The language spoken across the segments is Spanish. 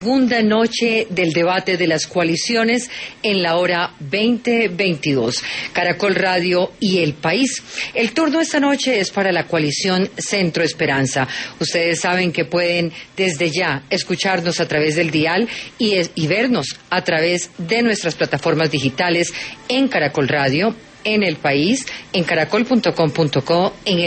segunda noche del debate de las coaliciones en la hora 20:22. Caracol Radio y El País. El turno esta noche es para la coalición Centro Esperanza. Ustedes saben que pueden desde ya escucharnos a través del dial y vernos a través de nuestras plataformas digitales en Caracol Radio, en El País, en caracol.com.co, en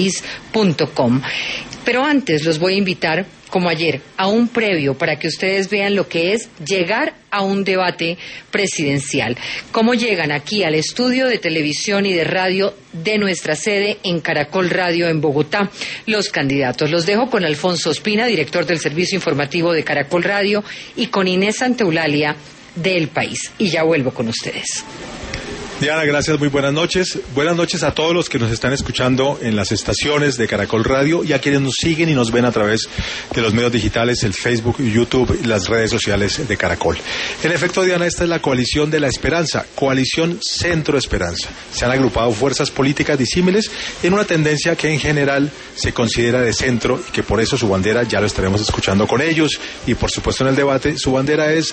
elpaís.com. Pero antes los voy a invitar, como ayer, a un previo para que ustedes vean lo que es llegar a un debate presidencial. Cómo llegan aquí al estudio de televisión y de radio de nuestra sede en Caracol Radio en Bogotá los candidatos. Los dejo con Alfonso Ospina, director del Servicio Informativo de Caracol Radio, y con Inés Santeulalia de El País. Y ya vuelvo con ustedes. Diana, gracias, muy buenas noches. Buenas noches a todos los que nos están escuchando en las estaciones de Caracol Radio y a quienes nos siguen y nos ven a través de los medios digitales, el Facebook, YouTube y las redes sociales de Caracol. En efecto, Diana, esta es la coalición de la esperanza, coalición Centro Esperanza. Se han agrupado fuerzas políticas disímiles en una tendencia que en general se considera de centro y que por eso su bandera, ya lo estaremos escuchando con ellos y por supuesto en el debate, su bandera es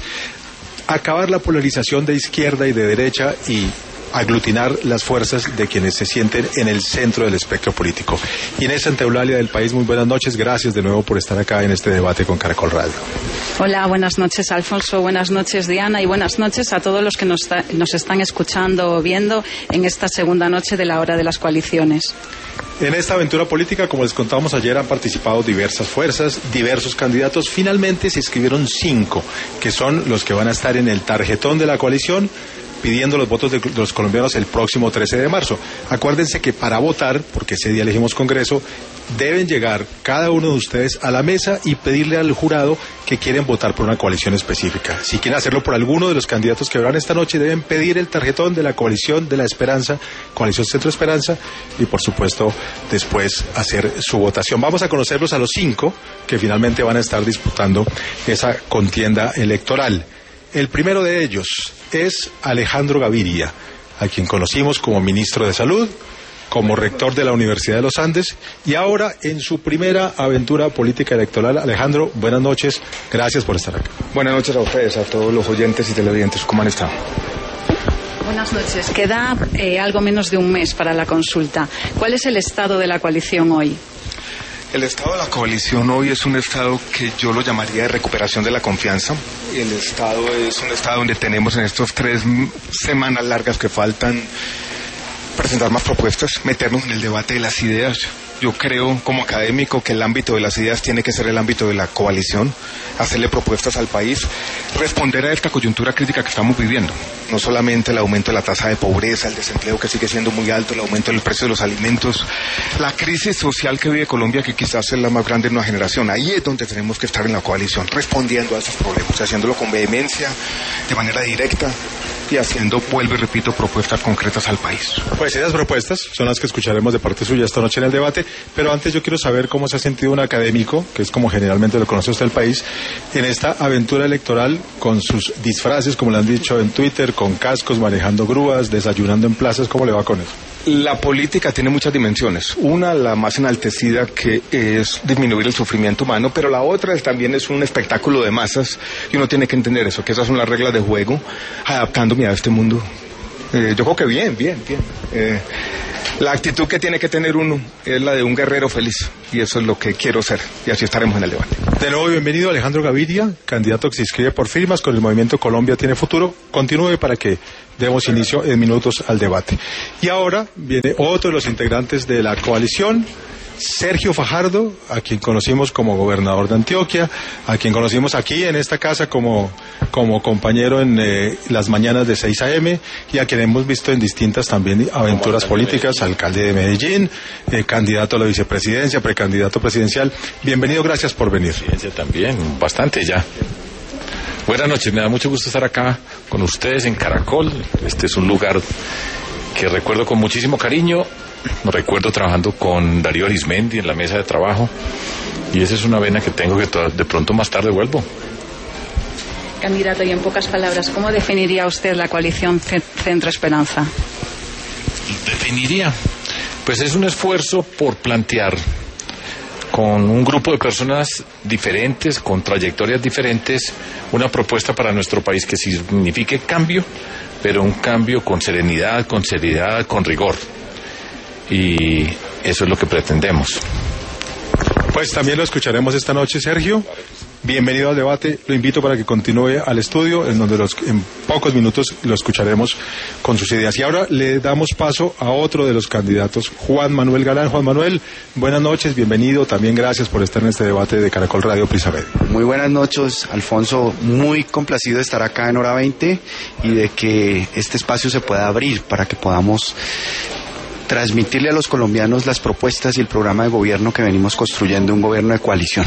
acabar la polarización de izquierda y de derecha y aglutinar las fuerzas de quienes se sienten en el centro del espectro político. Inés Santeulalia del País, muy buenas noches. Gracias de nuevo por estar acá en este debate con Caracol Radio. Hola, buenas noches, Alfonso. Buenas noches, Diana. Y buenas noches a todos los que nos están escuchando o viendo en esta segunda noche de la hora de las coaliciones. En esta aventura política, como les contamos ayer, han participado diversas fuerzas, diversos candidatos. Finalmente se inscribieron 5, que son los que van a estar en el tarjetón de la coalición, pidiendo los votos de los colombianos el próximo 13 de marzo. Acuérdense que para votar, porque ese día elegimos Congreso, deben llegar cada uno de ustedes a la mesa y pedirle al jurado que quieren votar por una coalición específica. Si quieren hacerlo por alguno de los candidatos que habrán esta noche, deben pedir el tarjetón de la coalición de la esperanza, coalición Centro Esperanza, y por supuesto después hacer su votación. Vamos a conocerlos a los 5 que finalmente van a estar disputando esa contienda electoral. El primero de ellos es Alejandro Gaviria, a quien conocimos como ministro de Salud, como rector de la Universidad de los Andes y ahora en su primera aventura política electoral. Alejandro, buenas noches, gracias por estar acá. Buenas noches a ustedes, a todos los oyentes y televidentes, ¿cómo han estado? Buenas noches. Queda algo menos de un mes para la consulta. ¿Cuál es el estado de la coalición hoy? El estado de la coalición hoy es un estado que yo lo llamaría de recuperación de la confianza. El estado es un estado donde tenemos en estos 3 semanas largas que faltan presentar más propuestas, meternos en el debate de las ideas. Yo creo como académico que el ámbito de las ideas tiene que ser el ámbito de la coalición, hacerle propuestas al país, responder a esta coyuntura crítica que estamos viviendo. No solamente el aumento de la tasa de pobreza, el desempleo que sigue siendo muy alto, el aumento del precio de los alimentos, la crisis social que vive Colombia, que quizás es la más grande en una generación. Ahí es donde tenemos que estar en la coalición, respondiendo a esos problemas, haciéndolo con vehemencia, de manera directa y haciendo, vuelvo y repito, propuestas concretas al país. Pues esas propuestas son las que escucharemos de parte suya esta noche en el debate, pero antes yo quiero saber cómo se ha sentido un académico, que es como generalmente lo conoce usted el país, en esta aventura electoral con sus disfraces, como le han dicho en Twitter, con cascos, manejando grúas, desayunando en plazas. ¿Cómo le va con eso? La política tiene muchas dimensiones. Una, la más enaltecida, que es disminuir el sufrimiento humano, pero la otra también es un espectáculo de masas y uno tiene que entender eso, que esas son las reglas de juego, adaptándome a este mundo. Yo creo que bien. La actitud que tiene que tener uno es la de un guerrero feliz y eso es lo que quiero ser y así estaremos en el debate. De nuevo, bienvenido Alejandro Gaviria, candidato que se inscribe por firmas con el movimiento Colombia Tiene Futuro. Continúe para que demos inicio en minutos al debate. Y ahora viene otro de los integrantes de la coalición, Sergio Fajardo, a quien conocimos como gobernador de Antioquia, a quien conocimos aquí en esta casa como compañero en las mañanas de 6 a.m. y a quien hemos visto en distintas también aventuras políticas, alcalde de Medellín, candidato a la vicepresidencia, precandidato presidencial. Bienvenido, gracias por venir. Presidencia también, bastante ya. Buenas noches, me da mucho gusto estar acá con ustedes en Caracol. Este es un lugar que recuerdo con muchísimo cariño. Recuerdo trabajando con Darío Arismendi en la mesa de trabajo y esa es una vena que tengo que de pronto más tarde vuelvo. Candidato, y en pocas palabras, ¿cómo definiría usted la coalición Centro Esperanza? Definiría, pues es un esfuerzo por plantear con un grupo de personas diferentes, con trayectorias diferentes, una propuesta para nuestro país que signifique cambio, pero un cambio con serenidad, con seriedad, con rigor. Y eso es lo que pretendemos. Pues también lo escucharemos esta noche, Sergio. Bienvenido al debate. Lo invito para que continúe al estudio, en donde en pocos minutos lo escucharemos con sus ideas. Y ahora le damos paso a otro de los candidatos, Juan Manuel Galán. Juan Manuel, buenas noches, bienvenido. También gracias por estar en este debate de Caracol Radio Prisa Media. Muy buenas noches, Alfonso. Muy complacido de estar acá en Hora 20 y de que este espacio se pueda abrir para que podamos transmitirle a los colombianos las propuestas y el programa de gobierno que venimos construyendo, un gobierno de coalición.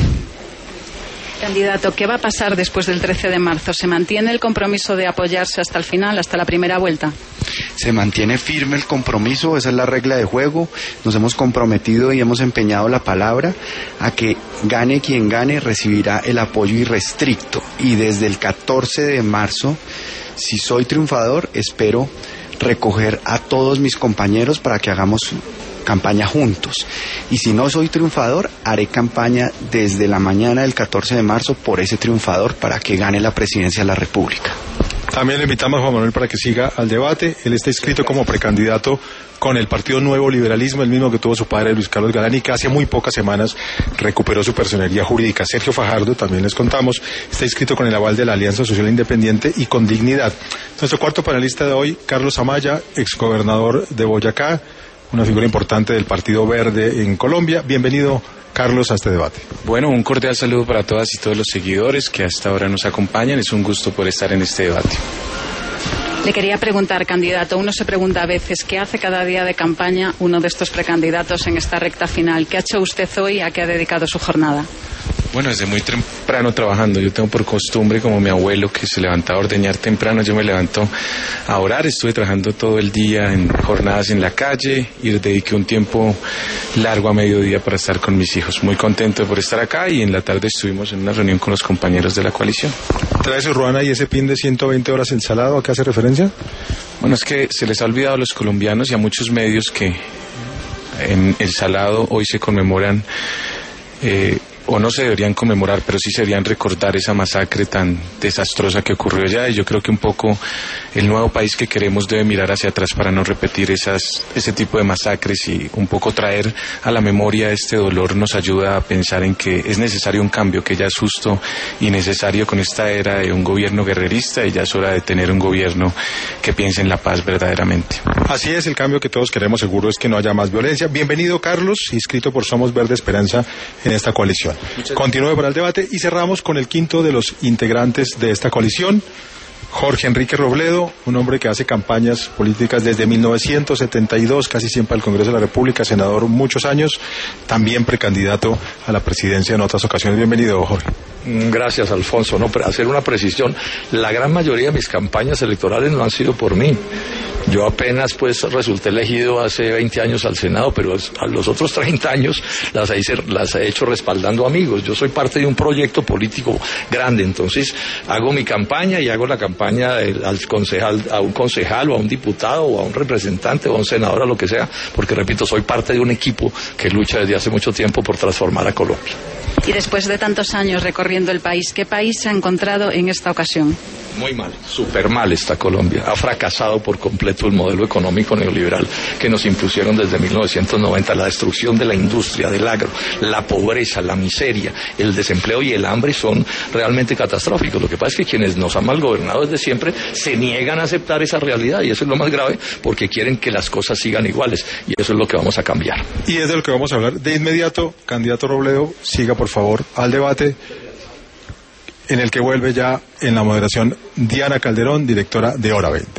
Candidato, ¿qué va a pasar después del 13 de marzo? ¿Se mantiene el compromiso de apoyarse hasta el final, hasta la primera vuelta? Se mantiene firme el compromiso, esa es la regla de juego. Nos hemos comprometido y hemos empeñado la palabra a que gane quien gane, recibirá el apoyo irrestricto. Y desde el 14 de marzo, si soy triunfador, espero recoger a todos mis compañeros para que hagamos campaña juntos. Y si no soy triunfador, haré campaña desde la mañana del 14 de marzo por ese triunfador para que gane la presidencia de la República. También le invitamos a Juan Manuel para que siga al debate. Él está inscrito como precandidato con el Partido Nuevo Liberalismo, el mismo que tuvo su padre Luis Carlos Galán, y que hace muy pocas semanas recuperó su personería jurídica. Sergio Fajardo, también les contamos, está inscrito con el aval de la Alianza Social Independiente y con Dignidad. Nuestro cuarto panelista de hoy, Carlos Amaya, exgobernador de Boyacá, una figura importante del Partido Verde en Colombia. Bienvenido, Carlos, a este debate. Bueno, un cordial saludo para todas y todos los seguidores que hasta ahora nos acompañan. Es un gusto por estar en este debate. Le quería preguntar, candidato, uno se pregunta a veces qué hace cada día de campaña uno de estos precandidatos en esta recta final. ¿Qué ha hecho usted hoy? ¿A qué ha dedicado su jornada? Bueno, desde muy temprano trabajando. Yo tengo por costumbre, como mi abuelo, que se levantaba a ordeñar temprano, yo me levanto a orar. Estuve trabajando todo el día en jornadas en la calle y dediqué un tiempo largo a mediodía para estar con mis hijos. Muy contento por estar acá, y en la tarde estuvimos en una reunión con los compañeros de la coalición. ¿Trae su ruana y ese pin de 120 horas en Salado? ¿A qué hace referencia? Bueno, es que se les ha olvidado a los colombianos y a muchos medios que en El Salado hoy se conmemoran o no se deberían conmemorar, pero sí se deberían recordar esa masacre tan desastrosa que ocurrió allá. Y yo creo que un poco el nuevo país que queremos debe mirar hacia atrás para no repetir ese tipo de masacres, y un poco traer a la memoria este dolor nos ayuda a pensar en que es necesario un cambio, que ya es justo y necesario con esta era de un gobierno guerrerista, y ya es hora de tener un gobierno que piense en la paz verdaderamente. Así es, el cambio que todos queremos seguro es que no haya más violencia. Bienvenido, Carlos, inscrito por Somos Verde Esperanza en esta coalición. Continúe para el debate y cerramos con el quinto de los integrantes de esta coalición, Jorge Enrique Robledo, un hombre que hace campañas políticas desde 1972, casi siempre al Congreso de la República, senador muchos años, también precandidato a la presidencia en otras ocasiones. Bienvenido, Jorge. Gracias, Alfonso. No, para hacer una precisión, la gran mayoría de mis campañas electorales no han sido por mí. Yo apenas resulté elegido hace 20 años al Senado, pero a los otros 30 años las he hecho respaldando amigos. Yo soy parte de un proyecto político grande, entonces hago mi campaña y hago la campaña a un concejal o a un diputado o a un representante o a un senador, a lo que sea, porque repito, soy parte de un equipo que lucha desde hace mucho tiempo por transformar a Colombia. Y después de tantos años recorriendo el país, ¿qué país se ha encontrado en esta ocasión? Muy mal, súper mal está Colombia. Ha fracasado por completo el modelo económico neoliberal que nos impusieron desde 1990. La destrucción de la industria, del agro, la pobreza, la miseria, el desempleo y el hambre son realmente catastróficos. Lo que pasa es que quienes nos han mal gobernado desde siempre se niegan a aceptar esa realidad, y eso es lo más grave, porque quieren que las cosas sigan iguales, y eso es lo que vamos a cambiar. Y es de lo que vamos a hablar de inmediato. Candidato Robledo, siga por favor al debate, en el que vuelve ya en la moderación Diana Calderón, directora de Hora 20.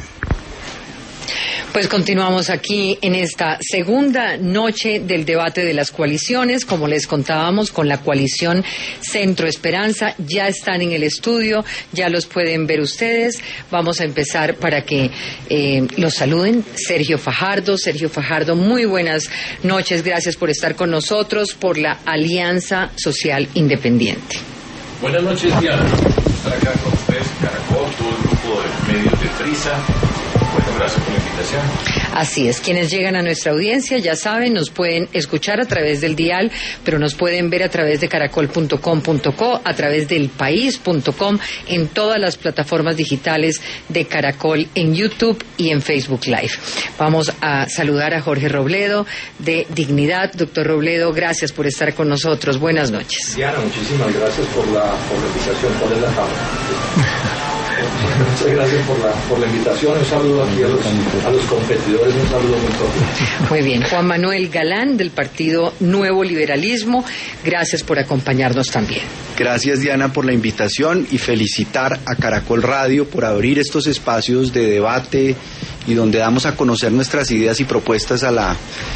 Pues continuamos aquí en esta segunda noche del debate de las coaliciones. Como les contábamos, con la coalición Centro Esperanza, ya están en el estudio, ya los pueden ver ustedes. Vamos a empezar para que los saluden. Sergio Fajardo, muy buenas noches, gracias por estar con nosotros, por la Alianza Social Independiente. Buenas noches, Diana. Estar acá con ustedes, Caracol, todo el grupo de medios de Prisa. Bueno, gracias por la invitación. Así es, quienes llegan a nuestra audiencia ya saben, nos pueden escuchar a través del dial, pero nos pueden ver a través de caracol.com.co, a través del país.com, en todas las plataformas digitales de Caracol, en YouTube y en Facebook Live. Vamos a saludar a Jorge Robledo de Dignidad. Doctor Robledo, gracias por estar con nosotros. Buenas noches. Diana, muchísimas gracias por la invitación. Poner la cámara. Muchas gracias por la invitación. Un saludo aquí a los competidores, un saludo muy cordial. Muy bien. Juan Manuel Galán, del Partido Nuevo Liberalismo, gracias por acompañarnos también. Gracias, Diana, por la invitación y felicitar a Caracol Radio por abrir estos espacios de debate y donde damos a conocer nuestras ideas y propuestas a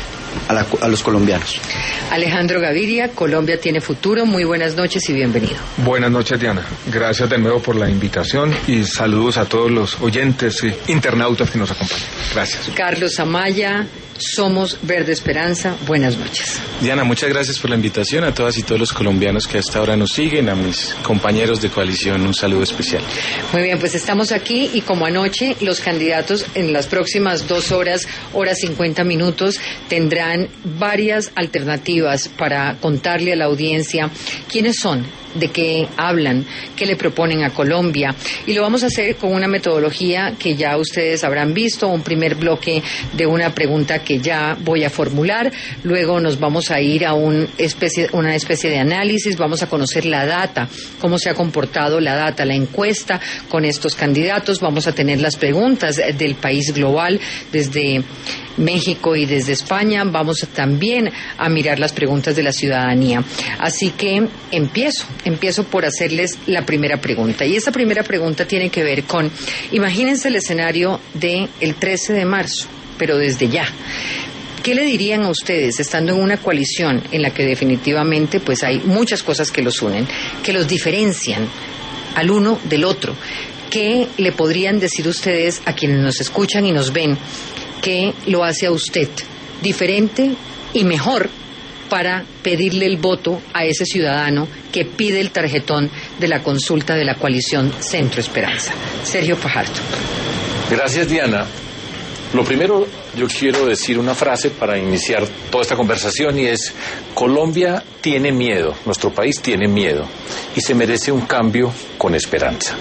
los colombianos. Alejandro Gaviria, Colombia tiene futuro. Muy buenas noches y bienvenido. Buenas noches, Diana. Gracias de nuevo por la invitación y saludos a todos los oyentes e internautas que nos acompañan. Gracias. Carlos Amaya, Somos Verde Esperanza. Buenas noches. Diana, muchas gracias por la invitación a todas y todos los colombianos que hasta ahora nos siguen, a mis compañeros de coalición, un saludo especial. Muy bien, pues estamos aquí y como anoche, los candidatos en las próximas 2 horas, 50 minutos, tendrán varias alternativas para contarle a la audiencia quiénes son, de qué hablan, qué le proponen a Colombia, y lo vamos a hacer con una metodología que ya ustedes habrán visto, un primer bloque de una pregunta que ya voy a formular, luego nos vamos a ir a una especie de análisis, vamos a conocer la data, cómo se ha comportado la data, la encuesta con estos candidatos, vamos a tener las preguntas del país global desde México y desde España, vamos también a mirar las preguntas de la ciudadanía. Así que empiezo por hacerles la primera pregunta. Y esa primera pregunta tiene que ver con, imagínense el escenario del 13 de marzo, pero desde ya. ¿Qué le dirían a ustedes, estando en una coalición en la que definitivamente pues hay muchas cosas que los unen, que los diferencian al uno del otro? ¿Qué le podrían decir ustedes a quienes nos escuchan y nos ven que lo hace a usted diferente y mejor para pedirle el voto a ese ciudadano que pide el tarjetón de la consulta de la coalición Centro Esperanza? Sergio Fajardo. Gracias, Diana. Lo primero, yo quiero decir una frase para iniciar toda esta conversación y es: Colombia tiene miedo, nuestro país tiene miedo y se merece un cambio con esperanza.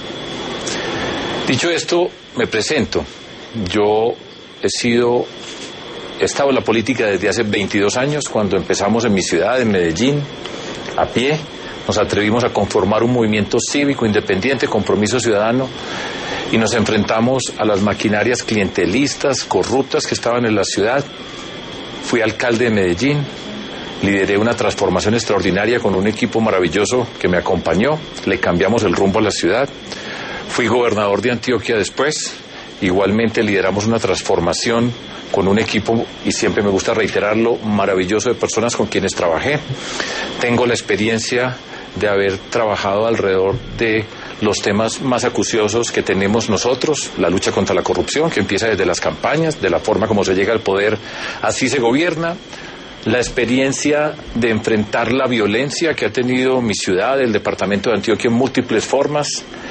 Dicho esto, me presento. Yo he estado en la política desde hace 22 años, cuando empezamos en mi ciudad, en Medellín, a pie. Nos atrevimos a conformar un movimiento cívico independiente, Compromiso Ciudadano, y nos enfrentamos a las maquinarias clientelistas, corruptas que estaban en la ciudad. Fui alcalde de Medellín, lideré una transformación extraordinaria con un equipo maravilloso que me acompañó, le cambiamos el rumbo a la ciudad. Fui gobernador de Antioquia después. Igualmente lideramos una transformación con un equipo, y siempre me gusta reiterarlo, maravilloso de personas con quienes trabajé. Tengo la experiencia de haber trabajado alrededor de los temas más acuciosos que tenemos nosotros, la lucha contra la corrupción, que empieza desde las campañas, de la forma como se llega al poder, así se gobierna. La experiencia de enfrentar la violencia que ha tenido mi ciudad, el departamento de Antioquia, en múltiples formas,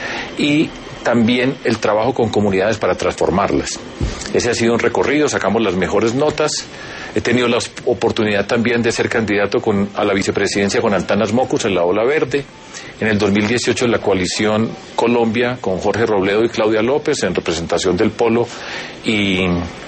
y también el trabajo con comunidades para transformarlas. Ese ha sido un recorrido, sacamos las mejores notas. He tenido la oportunidad también de ser candidato a la vicepresidencia con Antanas Mocus en la Ola Verde. En el 2018 en la coalición Colombia con Jorge Robledo y Claudia López en representación del Polo y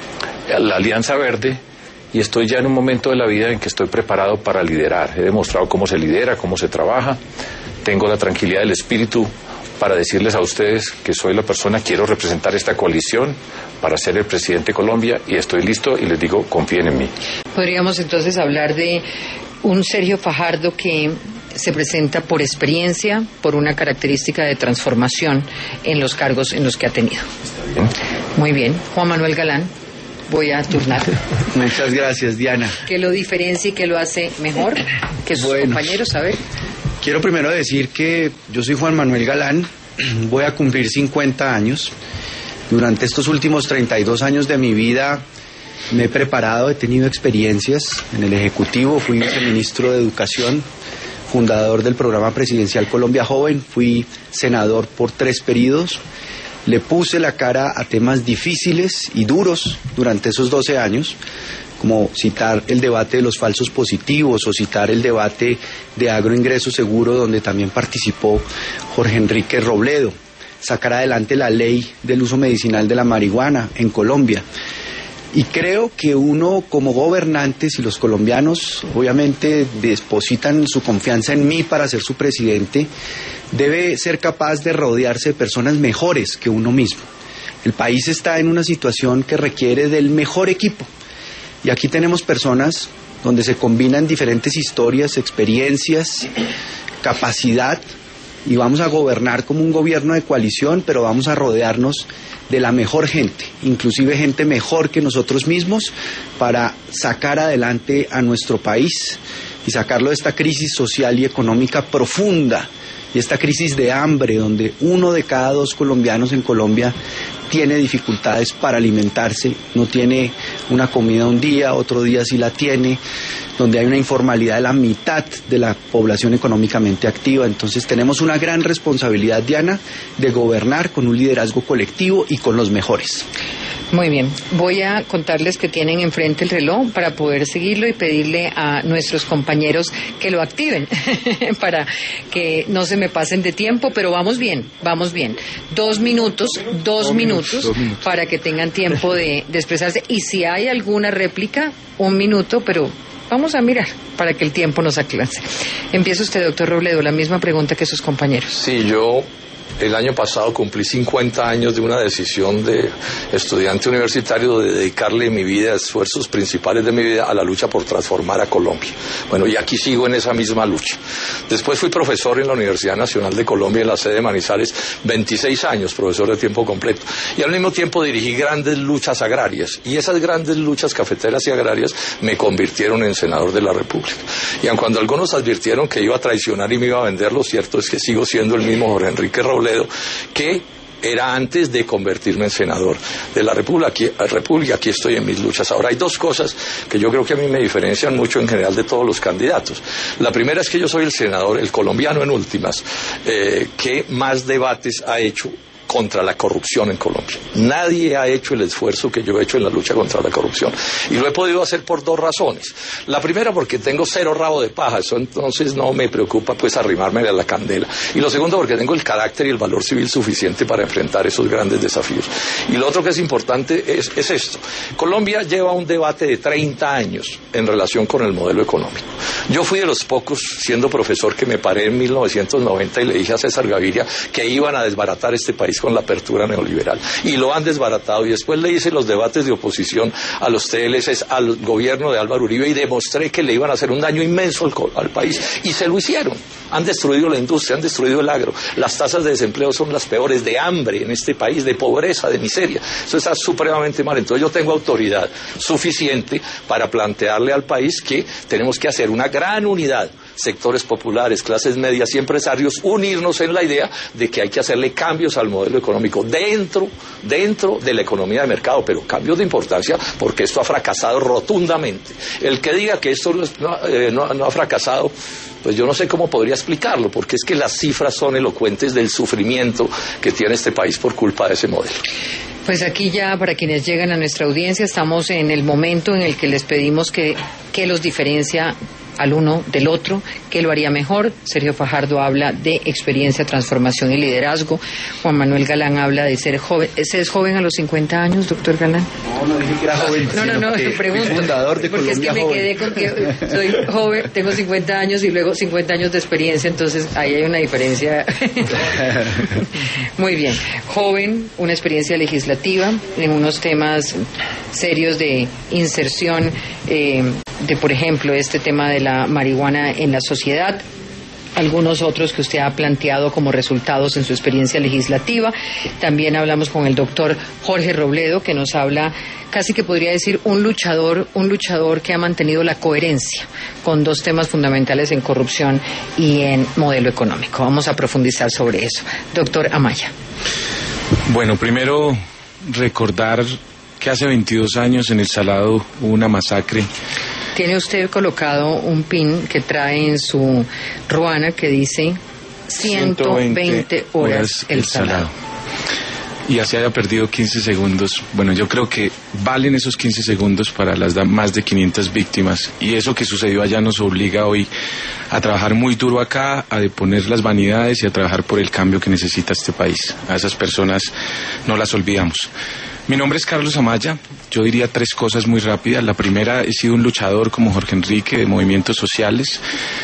la Alianza Verde. Y estoy ya en un momento de la vida en que estoy preparado para liderar. He demostrado cómo se lidera, cómo se trabaja. Tengo la tranquilidad del espíritu para decirles a ustedes que soy la persona, quiero representar esta coalición para ser el presidente de Colombia y estoy listo y les digo, confíen en mí. Podríamos entonces hablar de un Sergio Fajardo que se presenta por experiencia, por una característica de transformación en los cargos en los que ha tenido. ¿Bien? Muy bien. Juan Manuel Galán, voy a turnar. Muchas gracias, Diana. ¿Qué lo diferencia y qué lo hace mejor que sus compañeros? A ver. Quiero primero decir que yo soy Juan Manuel Galán, voy a cumplir 50 años. Durante estos últimos 32 años de mi vida me he preparado, he tenido experiencias en el Ejecutivo, fui viceministro de Educación, fundador del programa presidencial Colombia Joven, fui senador por 3 períodos Le puse la cara a temas difíciles y duros durante esos 12 años, como citar el debate de los falsos positivos o citar el debate de agroingreso seguro, donde también participó Jorge Enrique Robledo, sacar adelante la ley del uso medicinal de la marihuana en Colombia. Y creo que uno como gobernante, si los colombianos obviamente depositan su confianza en mí para ser su presidente, debe ser capaz de rodearse de personas mejores que uno mismo. El país está en una situación que requiere del mejor equipo. Y aquí tenemos personas donde se combinan diferentes historias, experiencias, capacidad, y vamos a gobernar como un gobierno de coalición, pero vamos a rodearnos de la mejor gente, inclusive gente mejor que nosotros mismos, para sacar adelante a nuestro país y sacarlo de esta crisis social y económica profunda y esta crisis de hambre, donde 1 de cada 2 colombianos en Colombia tiene dificultades para alimentarse, no tiene una comida un día, otro día sí la tiene, donde hay una informalidad de la mitad de la población económicamente activa. Entonces tenemos una gran responsabilidad, Diana, de gobernar con un liderazgo colectivo y con los mejores. Muy bien, voy a contarles que tienen enfrente el reloj para poder seguirlo y pedirle a nuestros compañeros que lo activen para que no se me pasen de tiempo, pero vamos bien. 2 minutos para que tengan tiempo de expresarse, y si hay alguna réplica, 1 minuto, pero vamos a mirar para que el tiempo nos alcance. Empieza usted, doctor Robledo, la misma pregunta que sus compañeros. Sí, yo el año pasado cumplí 50 años de una decisión de estudiante universitario de dedicarle mi vida, esfuerzos principales de mi vida, a la lucha por transformar a Colombia. Bueno, y aquí sigo en esa misma lucha. Después fui profesor en la Universidad Nacional de Colombia, en la sede de Manizales, 26 años, profesor de tiempo completo. Y al mismo tiempo dirigí grandes luchas agrarias. Y esas grandes luchas cafeteras y agrarias me convirtieron en senador de la República. Y aun cuando algunos advirtieron que iba a traicionar y me iba a vender, lo cierto es que sigo siendo el mismo Jorge Enrique Robledo que era antes de convertirme en senador de la República. Aquí estoy en mis luchas. Ahora, hay 2 cosas que yo creo que a mí me diferencian mucho en general de todos los candidatos. La primera es que yo soy el senador, el colombiano en últimas, que más debates ha hecho contra la corrupción en Colombia. Nadie ha hecho el esfuerzo que yo he hecho en la lucha contra la corrupción. Y lo he podido hacer por 2 razones. La primera, porque tengo 0 rabo de paja, eso entonces no me preocupa pues arrimarme a la candela. Y lo segundo, porque tengo el carácter y el valor civil suficiente para enfrentar esos grandes desafíos. Y lo otro que es importante es esto. Colombia lleva un debate de 30 años en relación con el modelo económico. Yo fui de los pocos, siendo profesor, que me paré en 1990 y le dije a César Gaviria que iban a desbaratar este país con la apertura neoliberal, y lo han desbaratado. Y después le hice los debates de oposición a los TLCs, al gobierno de Álvaro Uribe, y demostré que le iban a hacer un daño inmenso al país, y se lo hicieron. Han destruido la industria, han destruido el agro, las tasas de desempleo son las peores, de hambre en este país, de pobreza, de miseria. Eso está supremamente mal. Entonces yo tengo autoridad suficiente para plantearle al país que tenemos que hacer una gran unidad, sectores populares, clases medias y empresarios, unirnos en la idea de que hay que hacerle cambios al modelo económico dentro de la economía de mercado, pero cambios de importancia, porque esto ha fracasado rotundamente. El que diga que esto no ha fracasado, pues yo no sé cómo podría explicarlo, porque es que las cifras son elocuentes del sufrimiento que tiene este país por culpa de ese modelo. Pues aquí ya, para quienes llegan a nuestra audiencia, estamos en el momento en el que les pedimos que los diferencia al uno del otro, que lo haría mejor. Sergio Fajardo habla de experiencia, transformación y liderazgo. Juan Manuel Galán habla de ser joven. ¿Ese es joven a los 50 años, doctor Galán? No dije que era joven. No, pregunto. Fundador de porque Colombia es que me quedé con que soy joven, tengo 50 años y luego 50 años de experiencia, entonces ahí hay una diferencia. Muy bien. Joven, una experiencia legislativa en unos temas serios de inserción, de, por ejemplo, este tema de la marihuana en la sociedad, algunos otros que usted ha planteado como resultados en su experiencia legislativa. También hablamos con el doctor Jorge Robledo, que nos habla, casi que podría decir, un luchador que ha mantenido la coherencia con 2 temas fundamentales en corrupción y en modelo económico. Vamos a profundizar sobre eso. Doctor Amaya. Bueno, primero recordar que hace 22 años en El Salado hubo una masacre. Tiene usted colocado un pin que trae en su ruana que dice 120 horas El Salado. y así haya perdido 15 segundos, bueno, yo creo que valen esos 15 segundos para las más de 500 víctimas, y eso que sucedió allá nos obliga hoy a trabajar muy duro acá, a deponer las vanidades y a trabajar por el cambio que necesita este país. A esas personas no las olvidamos. Mi nombre es Carlos Amaya. Yo diría 3 cosas muy rápidas. La primera, he sido un luchador como Jorge Enrique de movimientos sociales.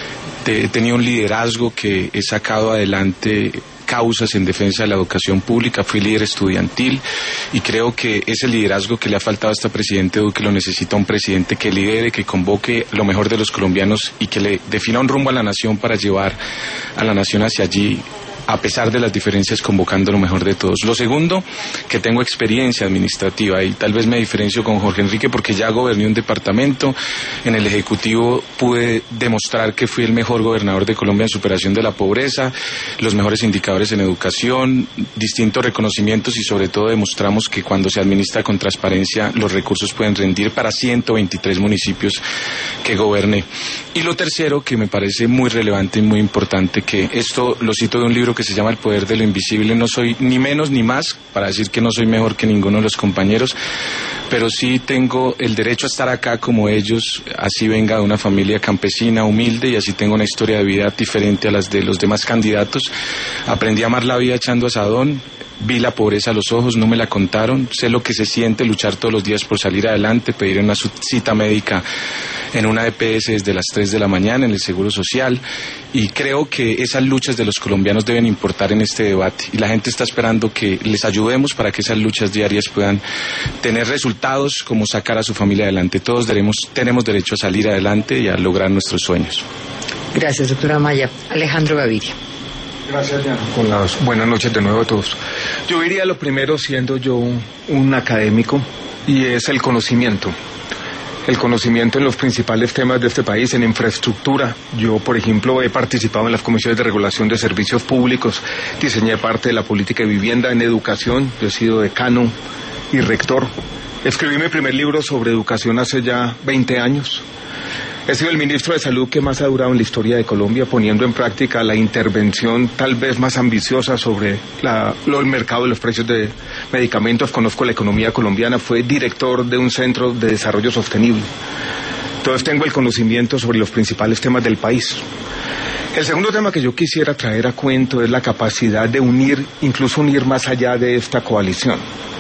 He tenido un liderazgo que he sacado adelante causas en defensa de la educación pública, fui líder estudiantil y creo que ese liderazgo que le ha faltado a este presidente Duque lo necesita un presidente que lidere, que convoque lo mejor de los colombianos y que le defina un rumbo a la nación para llevar a la nación hacia allí, a pesar de las diferencias, convocando lo mejor de todos. Lo segundo, que tengo experiencia administrativa y tal vez me diferencio con Jorge Enrique porque ya goberné un departamento, en el Ejecutivo pude demostrar que fui el mejor gobernador de Colombia en superación de la pobreza, los mejores indicadores en educación, distintos reconocimientos y sobre todo demostramos que cuando se administra con transparencia los recursos pueden rendir para 123 municipios que goberné. Y lo tercero, que me parece muy relevante y muy importante, que esto lo cito de un libro que se llama El poder de lo invisible. No soy ni menos ni más para decir que no soy mejor que ninguno de los compañeros, pero sí tengo el derecho a estar acá como ellos, así venga de una familia campesina, humilde, y así tengo una historia de vida diferente a las de los demás candidatos. Aprendí a amar la vida echando asadón, vi la pobreza a los ojos, no me la contaron, sé lo que se siente luchar todos los días por salir adelante, pedir una cita médica en una EPS desde las 3 de la mañana en el Seguro Social, y creo que esas luchas de los colombianos deben importar en este debate y la gente está esperando que les ayudemos para que esas luchas diarias puedan tener resultados como sacar a su familia adelante. Todos tenemos derecho a salir adelante y a lograr nuestros sueños. Gracias, doctora Amaya. Alejandro Gaviria. Gracias, Diana. Con las buenas noches de nuevo a todos. Yo diría lo primero, siendo yo un académico, y es el conocimiento. El conocimiento en los principales temas de este país, en infraestructura. Yo, por ejemplo, he participado en las comisiones de regulación de servicios públicos, diseñé parte de la política de vivienda. En educación, yo he sido decano y rector. Escribí mi primer libro sobre educación hace ya 20 años. He sido el ministro de Salud que más ha durado en la historia de Colombia, poniendo en práctica la intervención tal vez más ambiciosa sobre el mercado de los precios de medicamentos. Conozco la economía colombiana, fui director de un centro de desarrollo sostenible. Entonces tengo el conocimiento sobre los principales temas del país. El segundo tema que yo quisiera traer a cuento es la capacidad de unir, incluso unir más allá de esta coalición.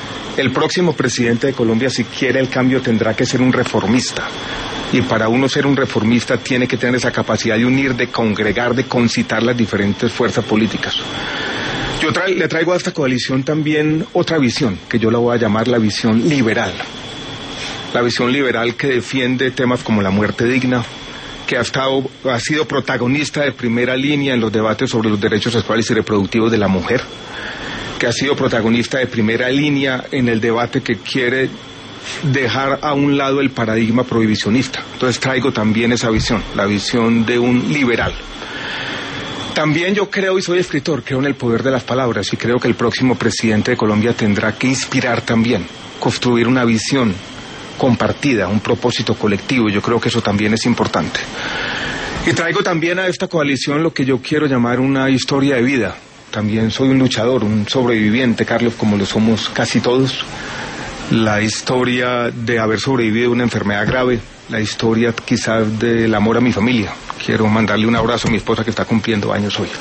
El próximo presidente de Colombia, si quiere el cambio, tendrá que ser un reformista. Y para uno ser un reformista tiene que tener esa capacidad de unir, de congregar, de concitar las diferentes fuerzas políticas. Yo le traigo a esta coalición también otra visión, que yo la voy a llamar la visión liberal. La visión liberal que defiende temas como la muerte digna, que ha sido protagonista de primera línea en los debates sobre los derechos sexuales y reproductivos de la mujer, que ha sido protagonista de primera línea en el debate que quiere dejar a un lado el paradigma prohibicionista. Entonces traigo también esa visión, la visión de un liberal. También yo creo, y soy escritor, creo en el poder de las palabras y creo que el próximo presidente de Colombia tendrá que inspirar también, construir una visión compartida, un propósito colectivo. Yo creo que eso también es importante. Y traigo también a esta coalición lo que yo quiero llamar una historia de vida. También soy un luchador, un sobreviviente, Carlos, como lo somos casi todos. La historia de haber sobrevivido a una enfermedad grave, la historia quizás del amor a mi familia. Quiero mandarle un abrazo a mi esposa que está cumpliendo años hoy.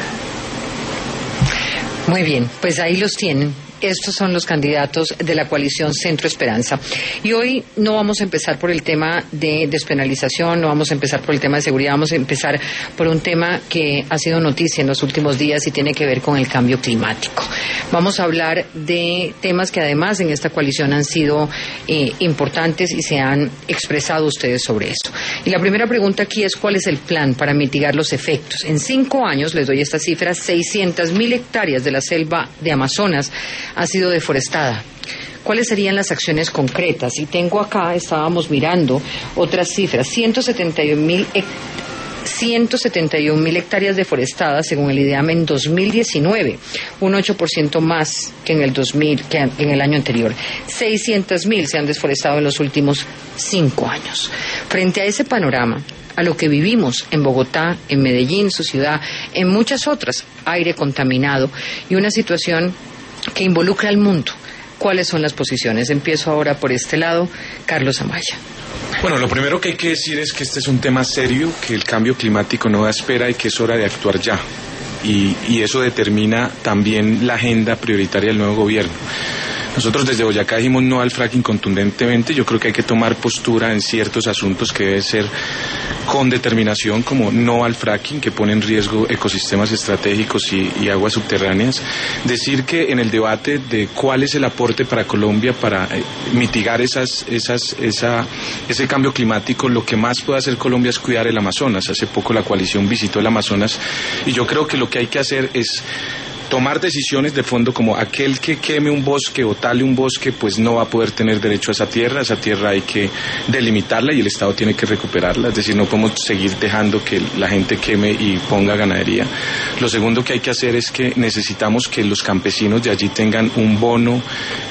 Muy bien, pues ahí los tienen. Estos son los candidatos de la coalición Centro Esperanza. Y hoy no vamos a empezar por el tema de despenalización, no vamos a empezar por el tema de seguridad, vamos a empezar por un tema que ha sido noticia en los últimos días y tiene que ver con el cambio climático. Vamos a hablar de temas que además en esta coalición han sido importantes y se han expresado ustedes sobre eso. Y la primera pregunta aquí es: ¿cuál es el plan para mitigar los efectos? En 5 años, les doy esta cifra, 600.000 hectáreas de la selva de Amazonas ha sido deforestada. ¿Cuáles serían las acciones concretas? Y tengo acá, estábamos mirando otras cifras, 171.000 hectáreas deforestadas según el IDEAM en 2019, un 8% más que en el año anterior. 600.000 se han desforestado en los últimos 5 años. Frente a ese panorama, a lo que vivimos en Bogotá, en Medellín, su ciudad, en muchas otras, aire contaminado y una situación que involucra al mundo. ¿Cuáles son las posiciones? Empiezo ahora por este lado, Carlos Amaya. Bueno, lo primero que hay que decir es que este es un tema serio, que el cambio climático no da espera y que es hora de actuar ya. Y eso determina también la agenda prioritaria del nuevo gobierno. Nosotros desde Boyacá dijimos no al fracking contundentemente. Yo creo que hay que tomar postura en ciertos asuntos que debe ser con determinación, como no al fracking, que pone en riesgo ecosistemas estratégicos y aguas subterráneas. Decir que en el debate de cuál es el aporte para Colombia para mitigar ese cambio climático, lo que más puede hacer Colombia es cuidar el Amazonas. Hace poco la coalición visitó el Amazonas y yo creo que lo que hay que hacer es tomar decisiones de fondo, como aquel que queme un bosque o tale un bosque, pues no va a poder tener derecho a esa tierra hay que delimitarla y el Estado tiene que recuperarla, es decir, no podemos seguir dejando que la gente queme y ponga ganadería. Lo segundo que hay que hacer es que necesitamos que los campesinos de allí tengan un bono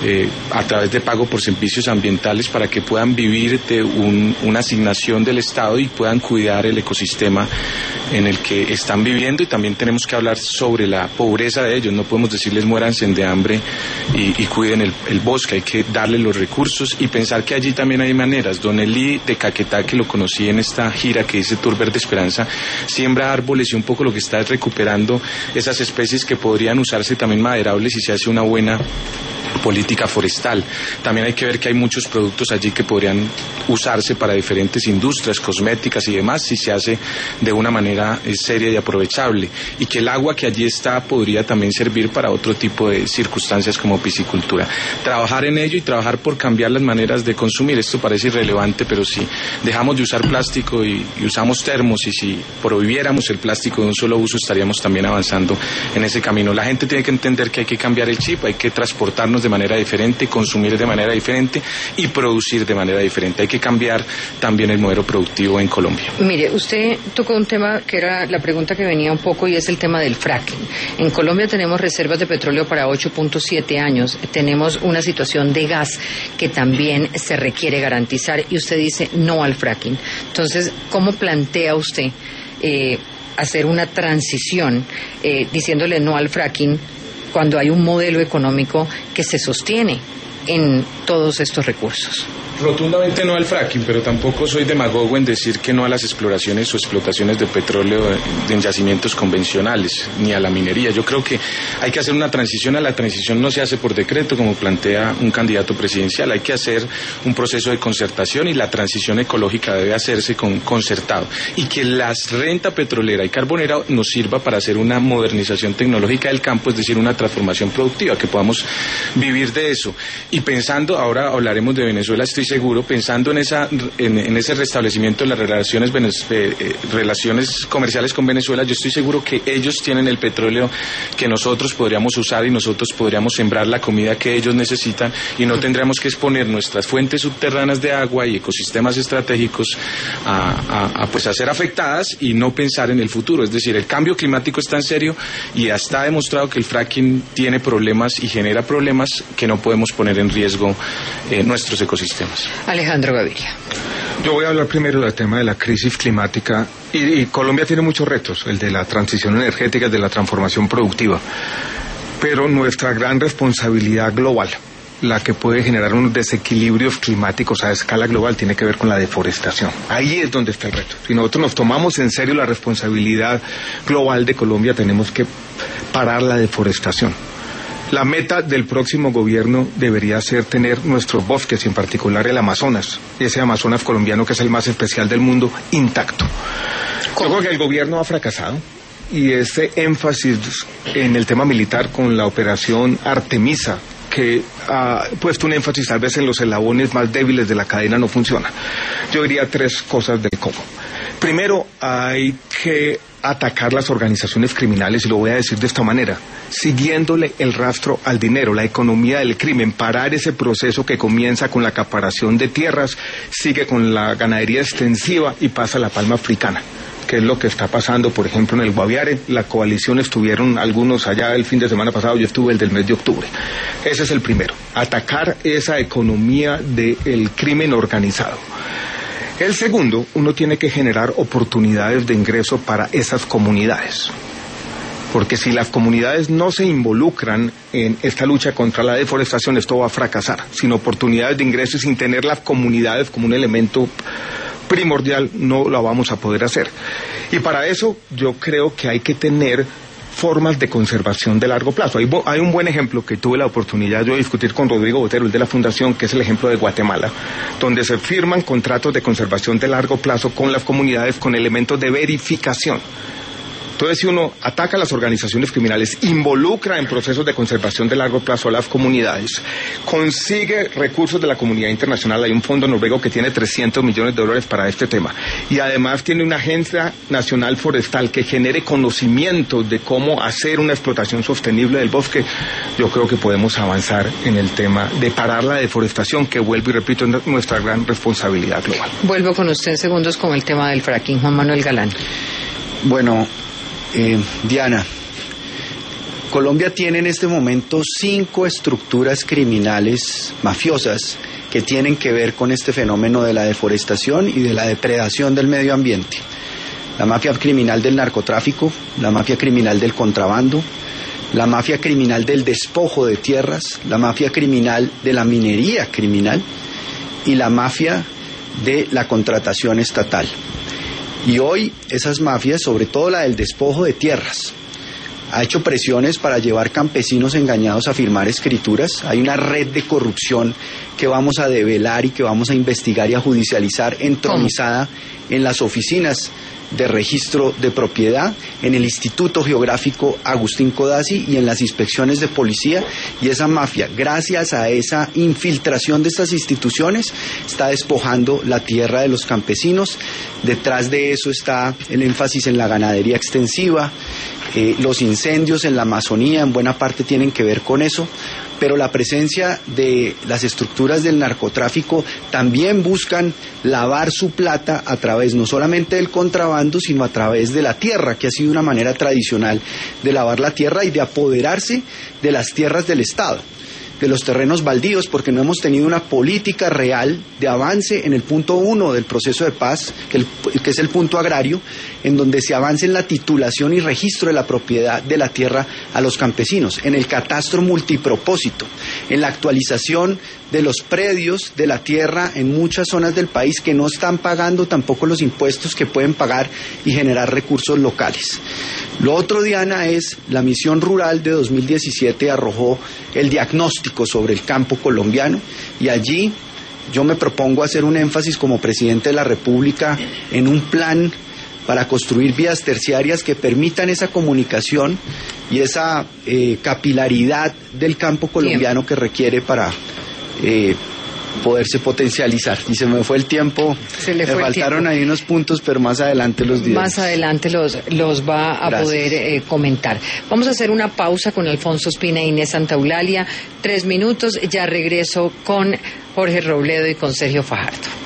a través de pago por servicios ambientales para que puedan vivir de una asignación del Estado y puedan cuidar el ecosistema en el que están viviendo, y también tenemos que hablar sobre la pobreza de ellos. No podemos decirles muéranse de hambre y cuiden el bosque, hay que darle los recursos y pensar que allí también hay maneras. Don Eli de Caquetá, que lo conocí en esta gira que dice Tour Verde Esperanza, siembra árboles y un poco lo que está es recuperando esas especies que podrían usarse también maderables si se hace una buena política forestal. También hay que ver que hay muchos productos allí que podrían usarse para diferentes industrias, cosméticas y demás, si se hace de una manera seria y aprovechable, y que el agua que allí está podría también servir para otro tipo de circunstancias como piscicultura. Trabajar en ello y trabajar por cambiar las maneras de consumir. Esto parece irrelevante, pero si dejamos de usar plástico y usamos termos, y si prohibiéramos el plástico de un solo uso, estaríamos también avanzando en ese camino. La gente tiene que entender que hay que cambiar el chip, hay que transportarnos de manera diferente, consumir de manera diferente y producir de manera diferente. Hay que cambiar también el modelo productivo en Colombia. Mire, usted tocó un tema que era la pregunta que venía un poco, y es el tema del fracking. En Colombia tenemos reservas de petróleo para 8.7 años, tenemos una situación de gas que también se requiere garantizar, y usted dice no al fracking. Entonces, ¿cómo plantea usted hacer una transición diciéndole no al fracking cuando hay un modelo económico que se sostiene en todos estos recursos? Rotundamente no al fracking, pero tampoco soy demagogo en decir que no a las exploraciones o explotaciones de petróleo en yacimientos convencionales, ni a la minería. Yo creo que hay que hacer una transición. A la transición no se hace por decreto, como plantea un candidato presidencial. Hay que hacer un proceso de concertación, y la transición ecológica debe hacerse concertado. Y que la renta petrolera y carbonera nos sirva para hacer una modernización tecnológica del campo, es decir, una transformación productiva, que podamos vivir de eso. Y pensando, ahora hablaremos de Venezuela, estoy seguro, pensando en ese restablecimiento de las relaciones comerciales con Venezuela, yo estoy seguro que ellos tienen el petróleo que nosotros podríamos usar, y nosotros podríamos sembrar la comida que ellos necesitan, y no tendríamos que exponer nuestras fuentes subterráneas de agua y ecosistemas estratégicos a ser afectadas y no pensar en el futuro. Es decir, el cambio climático es tan serio y está demostrado que el fracking tiene problemas y genera problemas que no podemos poner en riesgo nuestros ecosistemas. Alejandro Gaviria. Yo voy a hablar primero del tema de la crisis climática, y Colombia tiene muchos retos, el de la transición energética, el de la transformación productiva, pero nuestra gran responsabilidad global, la que puede generar unos desequilibrios climáticos a escala global, tiene que ver con la deforestación. Ahí es donde está el reto. Si nosotros nos tomamos en serio la responsabilidad global de Colombia, tenemos que parar la deforestación. La meta del próximo gobierno debería ser tener nuestros bosques, y en particular el Amazonas, ese Amazonas colombiano que es el más especial del mundo, intacto. Yo creo que el gobierno ha fracasado, y ese énfasis en el tema militar con la operación Artemisa, que ha puesto un énfasis tal vez en los eslabones más débiles de la cadena, no funciona. Yo diría tres cosas del cómo. Primero, hay que atacar las organizaciones criminales, y lo voy a decir de esta manera, siguiéndole el rastro al dinero, la economía del crimen, parar ese proceso que comienza con la acaparación de tierras, sigue con la ganadería extensiva y pasa a la palma africana, que es lo que está pasando, por ejemplo, en el Guaviare. La coalición estuvieron algunos allá el fin de semana pasado, yo estuve el del mes de octubre. Ese es el primero, atacar esa economía del crimen organizado. El segundo, uno tiene que generar oportunidades de ingreso para esas comunidades. porque si las comunidades no se involucran en esta lucha contra la deforestación, esto va a fracasar. Sin oportunidades de ingreso y sin tener las comunidades como un elemento primordial, no lo vamos a poder hacer. Y para eso yo creo que hay que tener formas de conservación de largo plazo. Hay un buen ejemplo que tuve la oportunidad de discutir con Rodrigo Botero, el de la Fundación, que es el ejemplo de Guatemala, donde se firman contratos de conservación de largo plazo con las comunidades con elementos de verificación. Entonces, si uno ataca a las organizaciones criminales, involucra en procesos de conservación de largo plazo a las comunidades, consigue recursos de la comunidad internacional, hay un fondo noruego que tiene $300 millones para este tema, y además tiene una agencia nacional forestal que genere conocimiento de cómo hacer una explotación sostenible del bosque, yo creo que podemos avanzar en el tema de parar la deforestación, que vuelvo y repito, es nuestra gran responsabilidad global. Vuelvo con usted en segundos con el tema del fracking. Juan Manuel Galán. Bueno, Diana, Colombia tiene en este momento 5 estructuras criminales mafiosas que tienen que ver con este fenómeno de la deforestación y de la depredación del medio ambiente. La mafia criminal del narcotráfico, la mafia criminal del contrabando, la mafia criminal del despojo de tierras, la mafia criminal de la minería criminal y la mafia de la contratación estatal. Y hoy esas mafias, sobre todo la del despojo de tierras, ha hecho presiones para llevar campesinos engañados a firmar escrituras. Hay una red de corrupción que vamos a develar y que vamos a investigar y a judicializar, entronizada en las oficinas de registro de propiedad, en el Instituto Geográfico Agustín Codazzi y en las inspecciones de policía. Y esa mafia, gracias a esa infiltración de estas instituciones, está despojando la tierra de los campesinos. Detrás de eso está el énfasis en la ganadería extensiva. Los incendios en la Amazonía en buena parte tienen que ver con eso, pero la presencia de las estructuras del narcotráfico también buscan lavar su plata a través no solamente del contrabando, sino a través de la tierra, que ha sido una manera tradicional de lavar la tierra y de apoderarse de las tierras del Estado, de los terrenos baldíos, porque no hemos tenido una política real de avance en el punto 1 del proceso de paz, que es el punto agrario, en donde se avance en la titulación y registro de la propiedad de la tierra a los campesinos, en el catastro multipropósito, en la actualización de los predios de la tierra en muchas zonas del país que no están pagando tampoco los impuestos que pueden pagar y generar recursos locales. Lo otro, Diana, es la misión rural de 2017 arrojó el diagnóstico sobre el campo colombiano, y allí yo me propongo hacer un énfasis como presidente de la República en un plan para construir vías terciarias que permitan esa comunicación y esa capilaridad del campo colombiano que requiere para poderse potencializar. Y se me fue el tiempo, me faltaron ahí unos puntos, pero más adelante los diré. Más adelante los va a Gracias. poder comentar. Vamos a hacer una pausa con Alfonso Espina e Inés Santa Eulalia, 3 minutos, ya regreso con Jorge Robledo y con Sergio Fajardo.